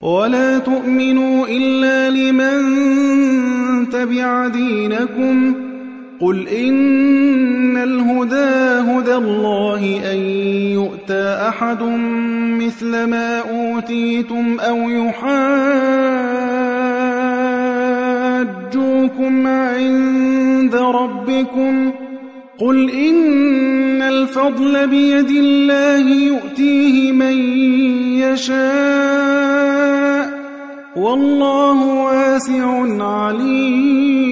ولا تؤمنوا إلا لمن تبع دينكم قل إن الهدى هدى الله أن يؤتى أحد مثل ما أوتيتم أو يحاجوكم عند ربكم قل إن الفضل بيد الله يؤتيه من يشاء والله واسع عليم.